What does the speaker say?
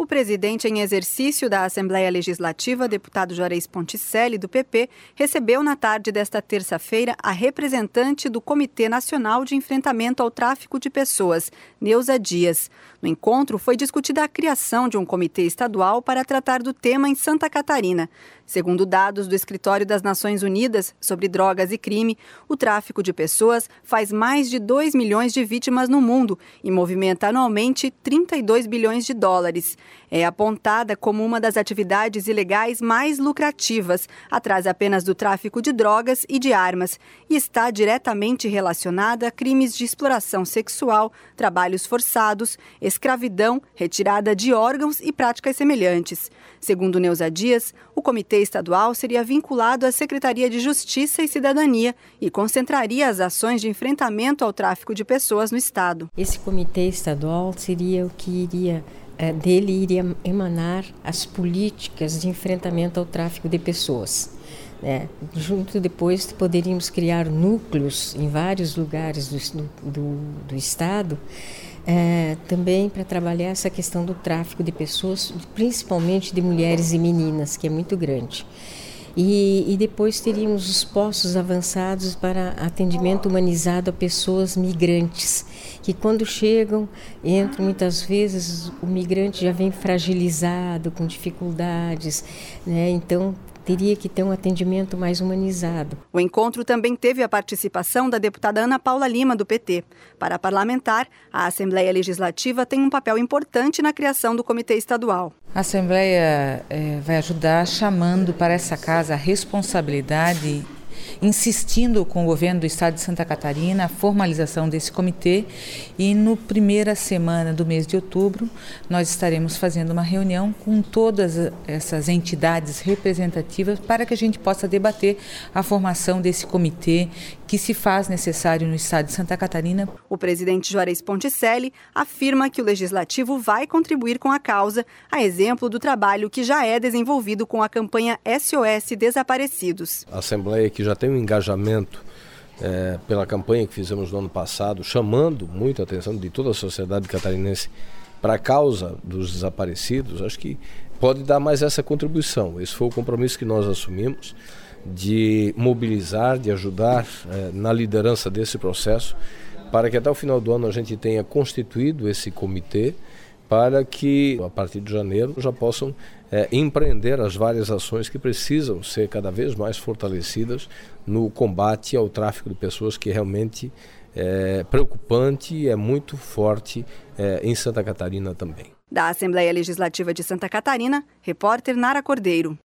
O presidente em exercício da Assembleia Legislativa, deputado Juarez Ponticelli, do PP, recebeu na tarde desta terça-feira a representante do Comitê Nacional de Enfrentamento ao Tráfico de Pessoas, Neuza Dias. No encontro, foi discutida a criação de um comitê estadual para tratar do tema em Santa Catarina. Segundo dados do Escritório das Nações Unidas sobre Drogas e Crime, o tráfico de pessoas faz mais de 2 milhões de vítimas no mundo e movimenta anualmente 32 bilhões de dólares. É apontada como uma das atividades ilegais mais lucrativas, atrás apenas do tráfico de drogas e de armas, e está diretamente relacionada a crimes de exploração sexual, trabalhos forçados, escravidão, retirada de órgãos e práticas semelhantes. Segundo Neuza Dias, o Comitê Estadual seria vinculado à Secretaria de Justiça e Cidadania e concentraria as ações de enfrentamento ao tráfico de pessoas no Estado. Esse Comitê Estadual seria o que iria emanar as políticas de enfrentamento ao tráfico de pessoas. Junto depois poderíamos criar núcleos em vários lugares do Estado, também para trabalhar essa questão do tráfico de pessoas, principalmente de mulheres e meninas, que é muito grande. E depois teríamos os postos avançados para atendimento humanizado a pessoas migrantes, que quando chegam, entram muitas vezes, o migrante já vem fragilizado, com dificuldades, então teria que ter um atendimento mais humanizado. O encontro também teve a participação da deputada Ana Paula Lima, do PT. Para a parlamentar, a Assembleia Legislativa tem um papel importante na criação do Comitê Estadual. A Assembleia vai ajudar chamando para essa casa a responsabilidade, insistindo com o governo do Estado de Santa Catarina a formalização desse comitê, e no primeira semana do mês de outubro nós estaremos fazendo uma reunião com todas essas entidades representativas para que a gente possa debater a formação desse comitê que se faz necessário no Estado de Santa Catarina. O presidente Juarez Ponticelli afirma que o Legislativo vai contribuir com a causa, a exemplo do trabalho que já é desenvolvido com a campanha SOS Desaparecidos. A Assembleia que já tem um engajamento pela campanha que fizemos no ano passado, chamando muito a atenção de toda a sociedade catarinense para a causa dos desaparecidos, acho que pode dar mais essa contribuição. Esse foi o compromisso que nós assumimos, de mobilizar, de ajudar na liderança desse processo, para que até o final do ano a gente tenha constituído esse comitê, para que a partir de janeiro já possam empreender as várias ações que precisam ser cada vez mais fortalecidas no combate ao tráfico de pessoas, que realmente é preocupante e é muito forte em Santa Catarina também. Da Assembleia Legislativa de Santa Catarina, repórter Nara Cordeiro.